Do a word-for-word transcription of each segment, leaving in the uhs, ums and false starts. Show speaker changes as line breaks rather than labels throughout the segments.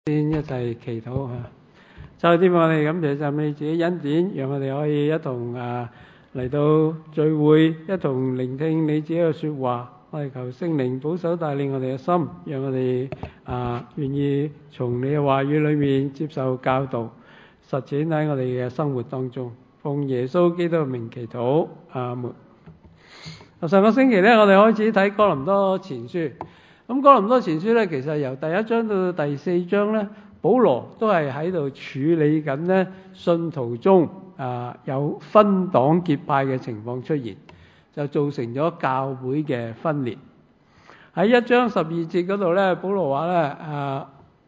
先一齊祈禱嚇，就天父，我哋感謝讚美自己恩典，讓我哋可以一同啊嚟到聚會，一同聆聽你自己嘅説話。我哋求聖靈保守帶領我哋嘅心，讓我哋啊願意從你嘅話語裏面接受教導，實踐喺我哋嘅生活當中。奉耶穌基督嘅名祈禱，阿門。上個星期咧，我哋開始睇哥林多前書。咁哥林多前書咧，其實由第一章到第四章咧，保羅都係喺度處理緊咧信徒中啊有分黨結派嘅情況出現，就造成咗教會嘅分裂。喺一章十二節嗰度咧，保羅話咧啊，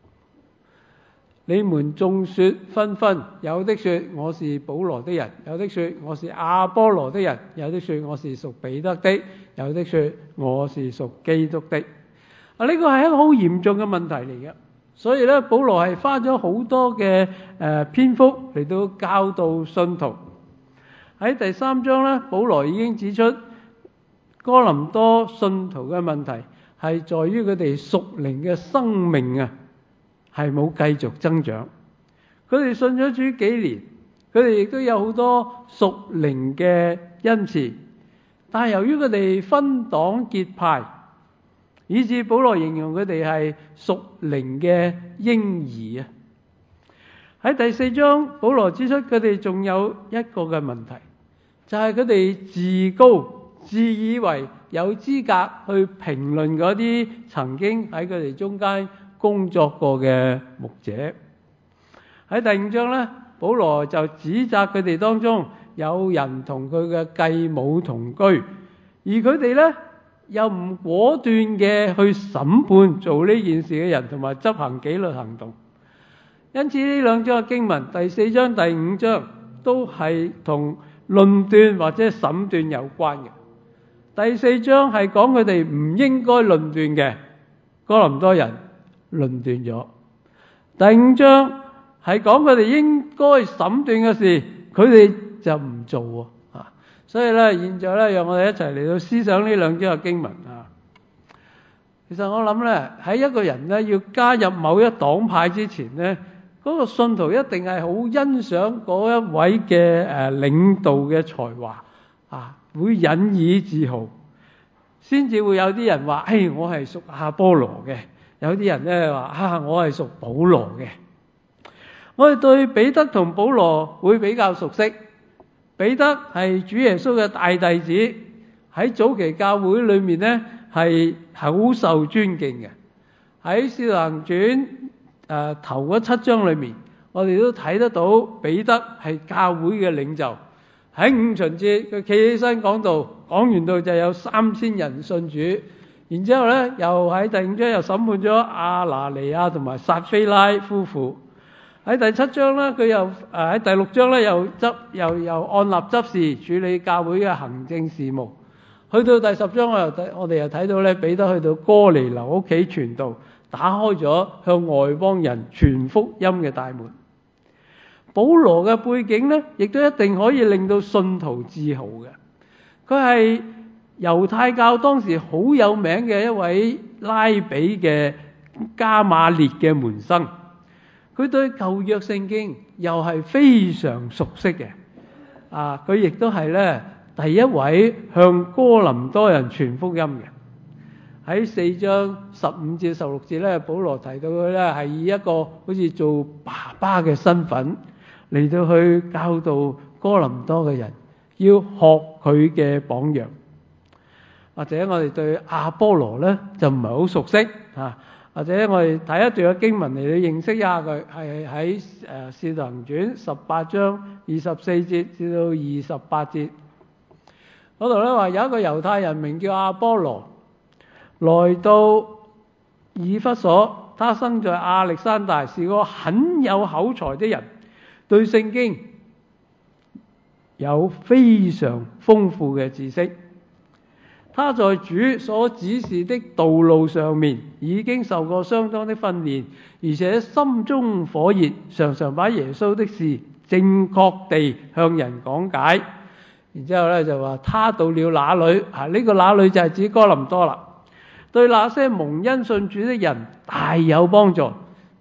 你們眾說紛紛，有的說我是保羅的人，有的說我是亞波羅的人，有的說我是屬彼得的，有的說我是屬基督的。啊！呢個係一個好嚴重嘅問題嚟嘅，所以咧，保羅係花咗好多嘅誒篇幅嚟到教導信徒。喺第三章咧，保羅已經指出哥林多信徒嘅問題係在於佢哋屬靈嘅生命啊，係冇繼續增長。佢哋信咗主幾年，佢哋亦都有好多屬靈嘅恩賜，但係由於佢哋分黨結派，以致保羅形容佢哋係屬靈嘅嬰兒啊！喺第四章，保羅指出佢哋仲有一個嘅問題，就係佢哋自高，自以為有資格去評論嗰啲曾經喺佢哋中間工作過嘅牧者。喺第五章咧，保羅就指責佢哋當中有人同佢嘅繼母同居，而佢哋咧又唔果斷嘅去審判做呢件事嘅人，同埋執行紀律行動。因此呢兩章嘅經文，第四章、第五章都係同論斷或者審斷有關嘅。第四章係講佢哋唔應該論斷嘅，哥林多人論斷咗；第五章係講佢哋應該審斷嘅事，佢哋就唔做。所以咧，現在咧，讓我哋一齊嚟到思想呢兩章嘅經文啊。其實我諗咧，喺一個人咧要加入某一黨派之前咧，嗰個信徒一定係好欣賞嗰一位嘅誒領導嘅才華啊，會引以自豪，先至會有啲人話：誒，我係屬亞波羅嘅；有啲人咧話：啊，我係屬保羅嘅。我哋對彼得同保羅會比較熟悉。彼得係主耶穌嘅大弟子，喺早期教會裏面咧係好受尊敬嘅。喺《使徒行傳》誒頭嗰七章裏面，我哋都睇得到彼得係教會嘅領袖。喺五旬節佢企起身講道，講完道就有三千人信主。然之後咧又喺第五章又審判咗亞拿尼亞同埋撒非拉夫婦。喺第七章咧，佢又誒喺第六章咧又執又又按立執事處理教會嘅行政事務。去到第十章我又睇我哋又睇到咧，彼得去到哥尼流屋企傳道，打開咗向外邦人傳福音嘅大門。保羅嘅背景咧，亦都一定可以令到信徒自豪嘅。佢係猶太教當時好有名嘅一位拉比嘅加馬列嘅門生。佢對舊約聖經又係非常熟悉嘅，啊！佢亦都係咧第一位向哥林多人傳福音嘅。喺四章十五至十六節咧，保羅提到佢咧係以一個好似做爸爸嘅身份嚟到去教導哥林多嘅人，要學佢嘅榜樣。或者我哋對亞波羅咧就唔係好熟悉啊。或者我哋睇一段嘅經文嚟到認識一下佢，係喺誒《使徒行傳》十八章二十四節至到二十八節嗰度咧，話有一個猶太人名叫亞波羅，來到以弗所，他生在亞歷山大，是個很有口才的人，對聖經有非常豐富嘅知識。他在主所指示的道路上面已經受過相當的訓練，而且心中火熱，常常把耶穌的事正確地向人講解。然之後咧就話，他到了那裏啊，呢、這個那裏就係指哥林多啦。對那些蒙恩信主的人大有幫助，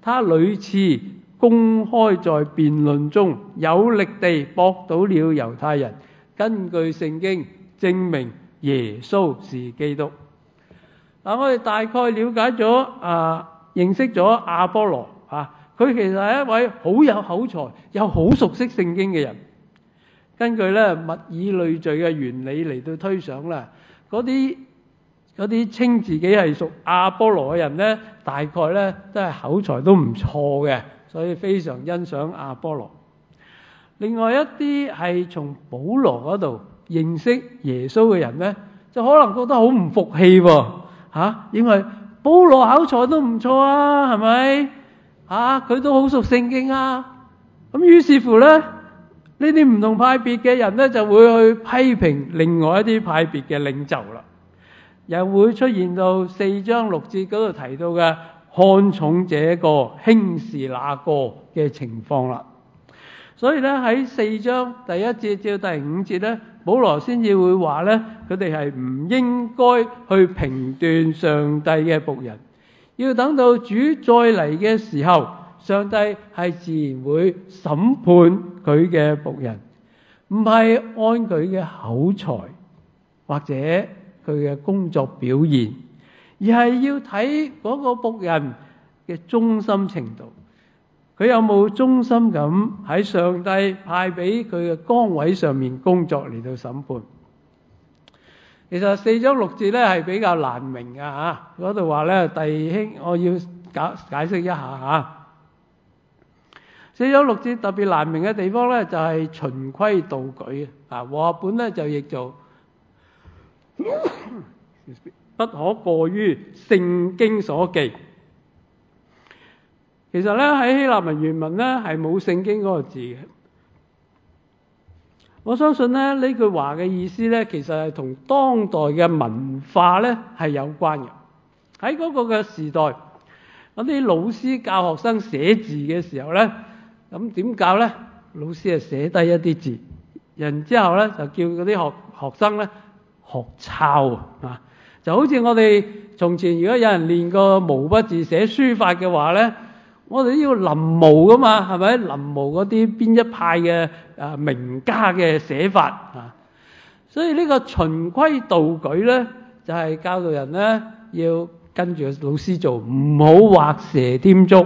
他屢次公開在辯論中有力地駁倒了猶太人，根據聖經證明耶穌是基督。嗱，我哋大概了解咗啊，認識咗亞波羅啊，佢其實係一位好有口才又好熟悉聖經嘅人。根據咧物以類聚嘅原理嚟到推想啦，嗰啲嗰啲稱自己係屬亞波羅嘅人咧，大概咧都係口才都唔錯嘅，所以非常欣賞亞波羅。另外一啲係從保羅嗰度認識耶穌嘅人咧，就可能覺得好唔服氣喎嚇，因為保羅口才都唔錯啊，係咪嚇？佢都好熟聖經啊，咁於是乎咧，呢啲唔同派別嘅人咧就會去批評另外一啲派別嘅領袖啦，又會出現到四章六節嗰度提到嘅看重這個輕視那個嘅情況啦。所以咧喺四章第一節至到第五節咧，保羅先至會話咧，佢哋係唔應該去評斷上帝嘅僕人，要等到主再嚟嘅時候，上帝係自然會審判佢嘅僕人，唔係按佢嘅口才或者佢嘅工作表現，而係要睇嗰個僕人嘅忠心程度。佢有冇忠心咁喺上帝派俾佢嘅崗位上面工作嚟到審判？其實四章六節咧係比較難明㗎嚇，嗰度話咧，弟兄，我要解解釋一下嚇。四章六節特別難明嘅地方咧，就係循規蹈矩啊。和合本咧就譯做不可過於聖經所記。其實咧喺希臘文原文咧係冇聖經嗰個字嘅。我相信咧呢句話嘅意思咧，其實係同當代嘅文化咧係有關嘅。喺嗰個嘅時代，嗰啲老師教學生寫字嘅時候咧，咁點教咧？老師係寫低一啲字，然之後咧就叫嗰啲學學生咧學抄啊。就好似我哋從前如果有人練過毛筆字寫書法嘅話咧，我哋都要臨摹噶嘛，係咪？臨摹嗰啲邊一派嘅啊名家嘅寫法啊，所以呢個循規蹈矩咧，就係教導人咧要跟住老師做，唔好畫蛇添足。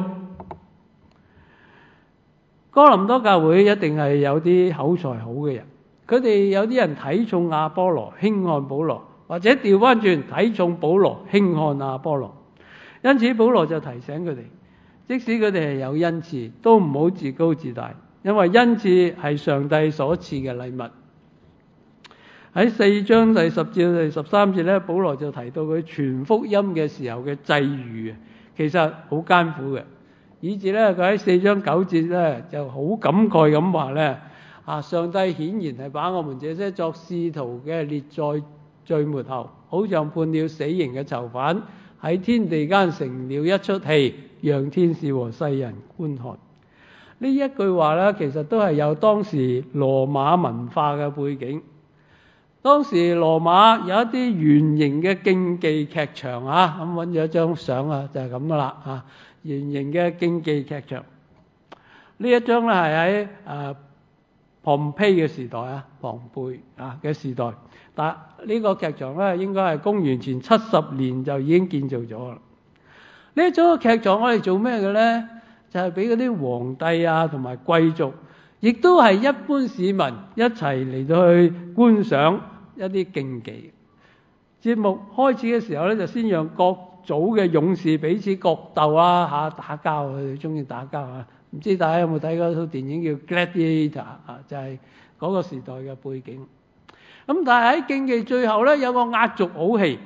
哥林多教會一定係有啲口才好嘅人，佢哋有啲人睇重亞波羅，輕看保羅，或者調翻轉睇重保羅，輕看亞波羅。因此保羅就提醒佢哋，即使佢哋係有恩賜，都唔好自高自大，因為恩賜係上帝所賜嘅禮物。喺四章第十至第十三節咧，保羅就提到佢傳福音嘅時候嘅際遇，其實好艱苦嘅，以至咧佢喺四章九節咧就好感慨咁話咧，啊，上帝顯然係把我們這些作使徒嘅列在最末後，好像判了死刑嘅囚犯，喺天地間成了一出戲，讓天使和世人觀看。呢一句話咧，其實都係有當時羅馬文化嘅背景。當時羅馬有一啲圓形嘅競技劇場啊，咁揾咗一張相啊，就係咁噶啦啊，圓形嘅競技劇場。呢一張咧係喺誒龐培嘅時代啊，龐培啊嘅時代。但呢個劇場咧應該係公元前七十年就已經建造咗啦。呢一種嘅劇場我哋做咩嘅咧？就係俾嗰啲皇帝啊同埋貴族，亦都係一般市民一齊嚟到去觀賞一啲競技。節目開始嘅時候咧，就先讓各組嘅勇士彼此角鬥啊嚇打交，佢哋中意打交啊。唔知大家有冇睇過套電影叫《Gladiator》啊？就係嗰個時代嘅背景。咁但係喺競技最後咧，有個壓軸好戲。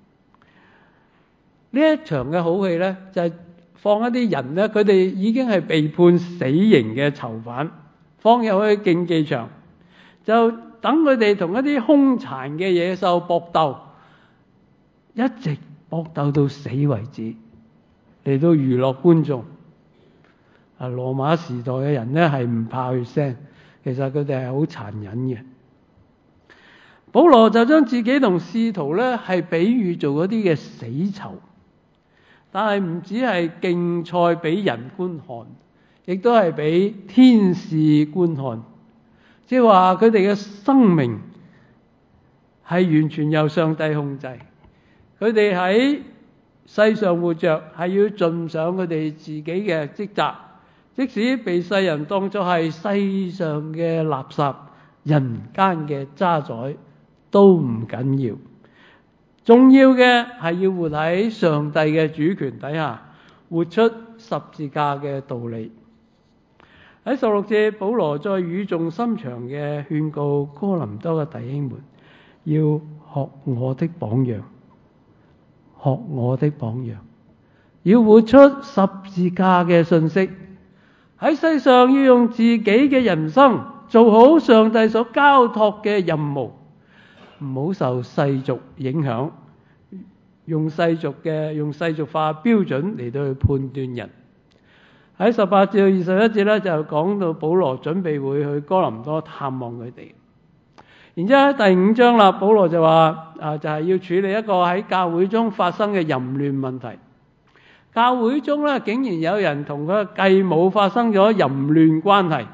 呢一場嘅好戲咧，就係放一啲人咧，佢哋已經係被判死刑嘅囚犯，放入去競技場，就等佢哋同一啲兇殘嘅野獸搏鬥，一直搏鬥到死為止，嚟到娛樂觀眾。啊，羅馬時代嘅人咧係唔怕血腥，其實佢哋係好殘忍嘅。保羅就將自己同使徒咧係比喻做嗰啲嘅死囚。 但係唔止係競賽俾人觀看，亦都係俾天使觀看。即係話佢哋嘅生命係完全由上帝控制，佢哋喺世上活着係要盡上佢哋自己嘅職責，即使被世人當作係世上嘅垃圾、人間嘅渣滓都唔緊要，重要嘅係要活喺上帝嘅主權底下，活出十字架嘅道理。喺十六節，保羅再語重心長嘅勸告哥林多嘅弟兄們，要學我的榜樣，學我的榜樣，要活出十字架嘅信息。喺世上要用自己嘅人生做好上帝所交託嘅任務，唔好受世俗影響，用世俗嘅用世俗化標準嚟到去判斷人。喺十八至到二十一節咧，就講到保羅準備會去哥林多探望佢哋。然之後喺第五章啦，保羅就話啊，就係要處理一個喺教會中發生嘅淫亂問題。教會中咧，竟然有人同佢嘅繼母發生咗淫亂關係。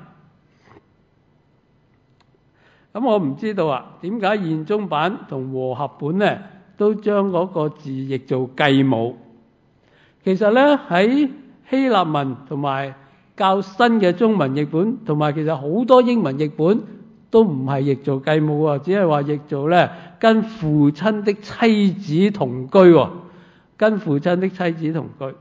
咁我唔知道啊，點解現中版同和合本咧都將嗰個字譯做繼母？其實咧喺希臘文同埋較新嘅中文譯本，同埋其實好多英文譯本都唔係譯做繼母啊，只係話譯做咧跟父親的妻子同居，跟父親的妻子同居。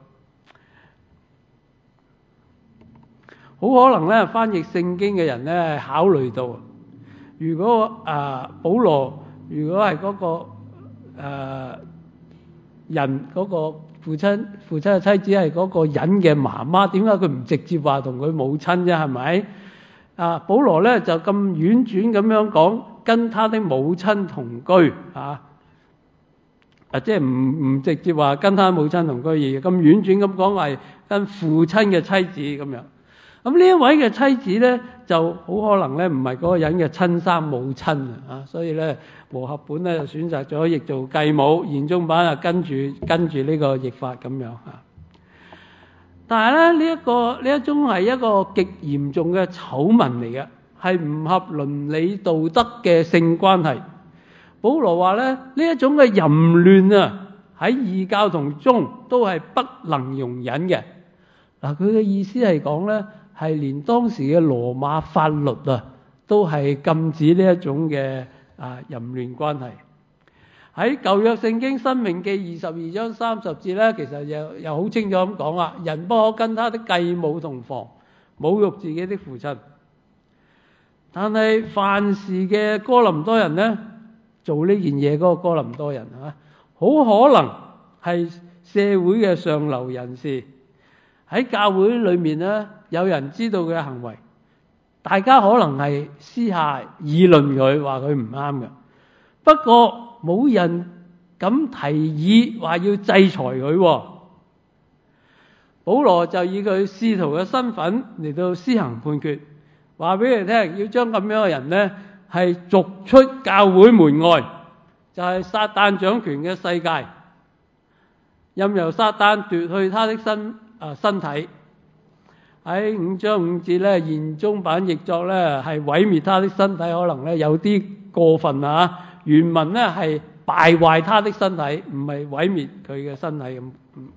好可能咧，翻譯聖經嘅人咧考慮到，如果啊、呃、保羅如果係嗰、那個誒、呃、人嗰、那個父親父親嘅妻子係嗰個人嘅媽媽，點解佢唔直接話同佢母親啫？係咪啊？保羅咧就咁婉轉咁樣講，跟他的母親同居啊，啊即係唔唔直接話跟他母親同居，而咁婉轉咁講係跟父親嘅妻子咁樣。咁呢一位嘅妻子咧，就好可能咧唔係嗰個人嘅親生母親啊，所以咧和合本咧就選擇咗譯做繼母，現中版啊跟住跟住呢個譯法咁樣啊。但係咧呢一個呢一種係一個極嚴重嘅醜聞嚟嘅，係唔合倫理道德嘅性關係。保羅話咧呢一種嘅淫亂啊喺異教徒中都係不能容忍嘅。嗱，佢嘅意思係講咧。係連當時嘅羅馬法律啊，都係禁止呢一種嘅啊淫亂關係。喺舊約聖經申命記二十二章三十節咧，其實又又好清楚咁講啦，人不可跟他的繼母同房，侮辱自己的父親。但係犯事嘅哥林多人咧，做呢件嘢嗰個哥林多人啊，好可能係社會嘅上流人士。喺教會裏面咧，有人知道佢嘅行為，大家可能係私下議論佢，話佢唔啱嘅。不過冇人敢提議話要制裁佢。保羅就以佢使徒嘅身份嚟到施行判決，話俾佢聽，要將咁樣嘅人咧係逐出教會門外，就係撒旦掌權嘅世界，任由撒旦奪去他的身。啊，身體喺五章五節咧，現中版譯作咧係毀滅他的身體，可能咧有啲過分啊。原文咧係敗壞他的身體，唔係毀滅佢嘅身體咁。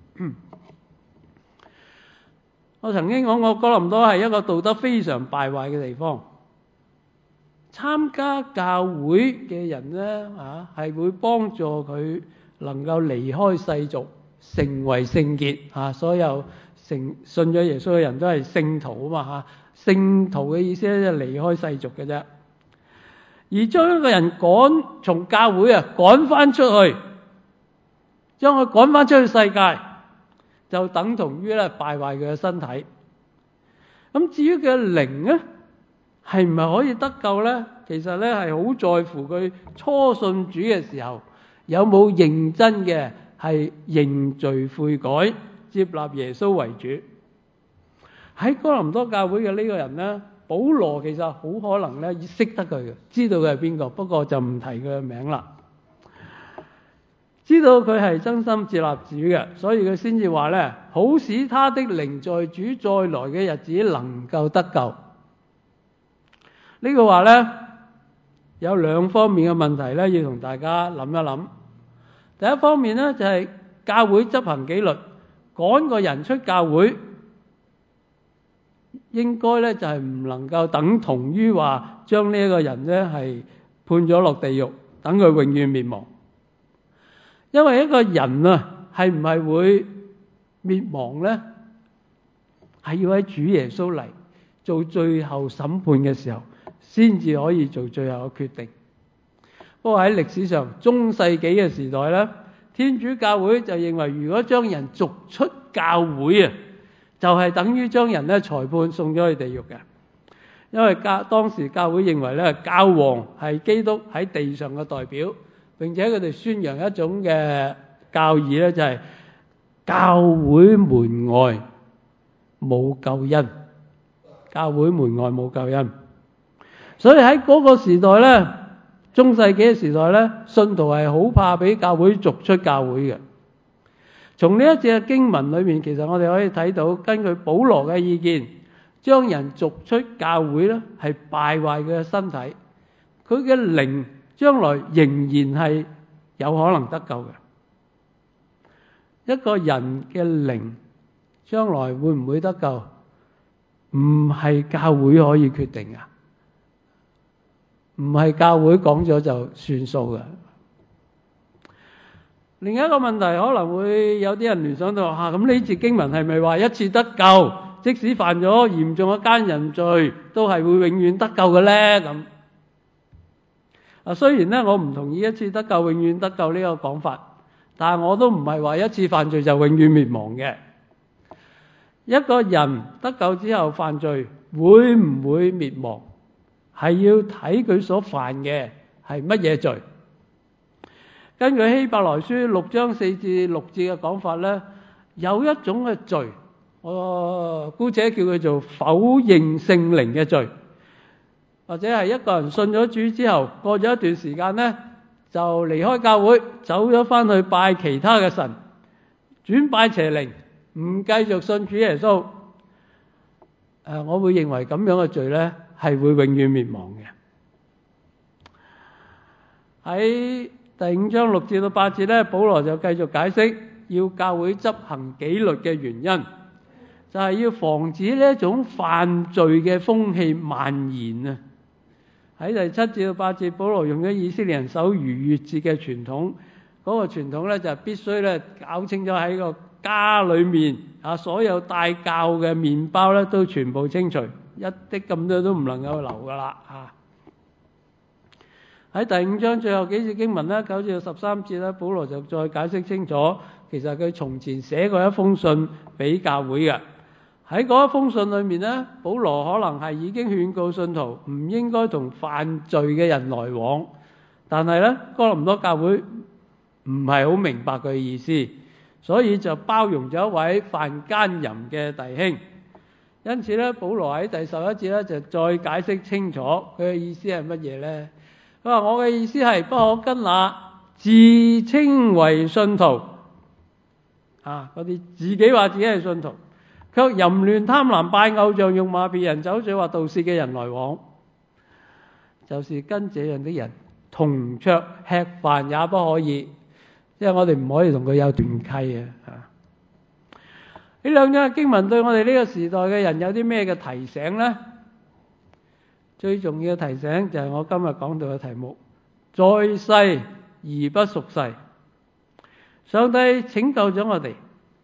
我曾經講過，哥林多係一個道德非常敗壞嘅地方。參加教會嘅人咧啊，係會幫助佢能夠離開世俗，成為聖潔啊！所有成信咗耶穌嘅人都係聖徒啊嘛嚇，聖徒嘅意思咧就離開世俗嘅啫。而將一個人趕從教會啊趕翻出去，將佢趕翻出去世界，就等同於咧敗壞佢嘅身體。咁至於佢嘅靈咧，係唔係可以得救咧？其實咧係好在乎佢初信主嘅時候有冇認真嘅係認罪悔改，接納耶穌為主。喺哥林多教會嘅呢個人咧，保羅其實好可能咧識得佢嘅，知道佢係邊個，不過就唔提佢嘅名啦。 知道佢係真心接納主嘅，所以佢先至話咧，好使他的靈在主再來嘅日子能夠得救。呢個話咧有兩方面嘅問題咧，要同大家諗一諗。第一方面咧就係教會執行紀律，趕個人出教會，應該咧就係唔能夠等同於話將呢一個人咧係判咗落地獄，等佢永遠滅亡。因為一個人啊，係唔係會滅亡呢？係要喺主耶穌嚟做最後審判嘅時候，先至可以做最後嘅決定。不過喺歷史上，中世紀嘅時代呢，天主教會就認為，如果將人逐出教會啊，就係等於將人咧裁判送咗去地獄嘅。因為教當時教會認為咧，教皇係基督喺地上嘅代表。並且佢哋宣揚一種嘅教義咧，就係教會門外冇救恩，教會門外冇救恩。所以喺嗰個時代咧，中世紀嘅時代咧，信徒係好怕俾教會逐出教會嘅。從呢一節嘅經文裏面，其實我哋可以睇到，根據保羅嘅意見，將人逐出教會咧，係敗壞佢嘅身體，佢嘅靈將來仍然係有可能得救嘅。一個人嘅靈將來會唔會得救，唔係教會可以決定嘅，唔係教會講咗就算數嘅。另一個問題可能會有啲人聯想到嚇，咁呢節經文係咪話一次得救，即使犯咗嚴重嘅奸人罪，都係會永遠得救嘅咧？咁啊，雖然咧我唔同意一次得救永遠得救呢個講法，但係我都唔係話一次犯罪就永遠滅亡嘅。一個人得救之後犯罪會唔會滅亡，係要睇佢所犯嘅係乜嘢罪。根據希伯來書六章四至六節嘅講法咧，有一種嘅罪，我姑且叫佢做否認聖靈嘅罪。或者係一個人信咗主之後，過咗一段時間呢，就離開教會，走咗翻去拜其他嘅神，轉拜邪靈，唔繼續信主耶穌。誒，我會認為咁樣嘅罪呢，係會永遠滅亡嘅。喺第五章六至到八節呢，保羅就繼續解釋要教會執行紀律嘅原因，就係要防止呢一種犯罪嘅風氣蔓延啊。喺第七至到八節，保羅用咗以色列人守逾越節嘅傳統，嗰、那個傳統咧就係必須咧搞清楚喺個家裏面啊，所有帶酵嘅麵包咧都全部清除，一啲咁多都唔能夠留噶啦啊！喺第五章最後幾節經文咧，九至到十三節咧，保羅就再解釋清楚，其實佢從前寫過一封信俾教會嘅。喺嗰一封信裏面咧，保羅可能係已經勸告信徒唔應該同犯罪嘅人來往，但係咧哥林多教會唔係好明白佢嘅意思，所以就包容咗一位犯奸淫嘅弟兄。因此咧，保羅喺第十一節咧就再解釋清楚佢嘅意思係乜嘢咧？佢話：我嘅意思係不可跟那自稱為信徒啊，嗰啲自己話自己係信徒，卻淫亂貪婪拜偶像辱罵別人酒醉或盜竊嘅人來往，就是跟這樣的人同桌吃飯也不可以，即係我哋唔可以同佢有斷契啊！呢兩章經文對我哋呢個時代嘅人有啲咩嘅提醒呢？最重要嘅提醒就係我今日講到嘅題目：在世而不屬世。上帝拯救咗我哋，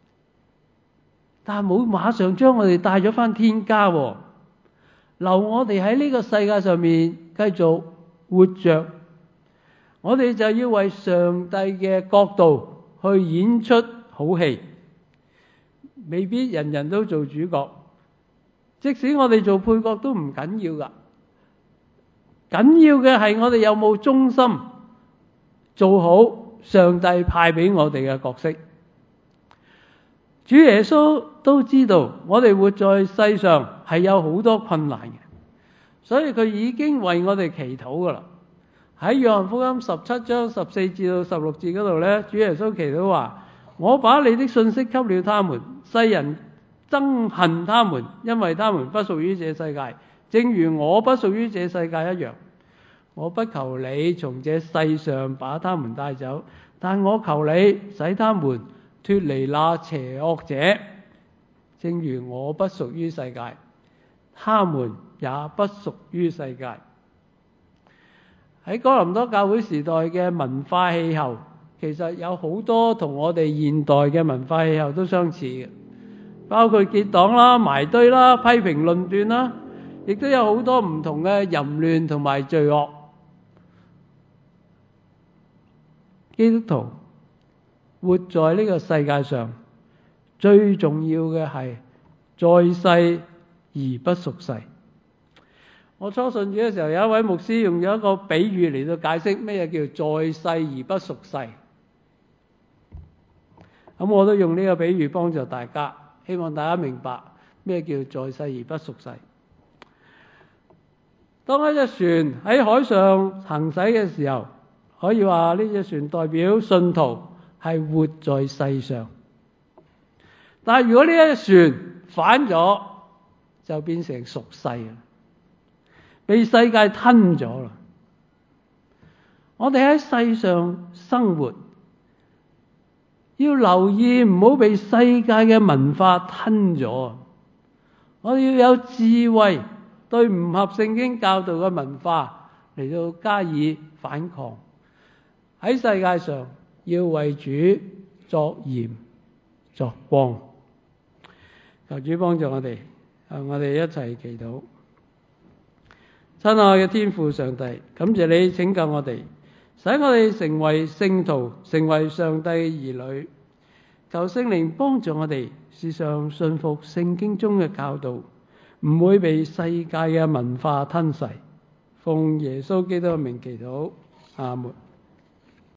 但係冇馬上將我哋帶咗返天家，留我哋喺呢個世界上面繼續活着。我哋就要為上帝嘅國度去演出好戲，未必人人都做主角，即使我哋做配角都唔緊要噶。緊要嘅係我哋有冇忠心做好上帝派俾我哋嘅角色。主耶穌都知道我哋活在世上係有好多困難嘅，所以佢已經為我哋祈禱噶啦。 喺約翰福音十七章十四至到十六節嗰度咧，主耶穌祈禱話：我把你的信息給了他們，世人憎恨他們，因為他們不屬於這世界，正如我不屬於這世界一樣。我不求你從這世上把他們帶走，但我求你使他們脫離那邪惡者。正如我不屬於世界，他們也不屬於世界。喺哥林多教會時代嘅文化氣候，其實有好多同我哋現代嘅文化氣候都相似嘅，包括結黨啦、埋堆啦、批評論斷啦，亦都有好多唔同嘅淫亂同埋罪惡。基督徒活在呢個世界上，最重要嘅係在世而不屬世。我初信主嘅時候，有一位牧師用咗一個比喻嚟到解釋咩叫在世而不屬世。咁我都用呢個比喻幫助大家，希望大家明白咩叫在世而不屬世。當一隻船喺海上行駛嘅時候，可以話呢隻船代表信徒係活在世上。但係如果呢隻船反咗，就變成屬世啦，被世界吞咗啦。我哋喺世上生活，要留意唔好被世界嘅文化吞咗。我哋要有智慧，對唔合聖經教導嘅文化嚟到加以反抗。喺世界上要為主作鹽作光。求主幫助我哋，我哋一齊祈禱。親愛嘅天父上帝，感謝你拯救我哋，使我哋成為聖徒，成為上帝嘅兒女。求聖靈幫助我哋，時常信服聖經中嘅教導，唔會被世界嘅文化吞噬。奉耶穌基督嘅名祈禱，阿門。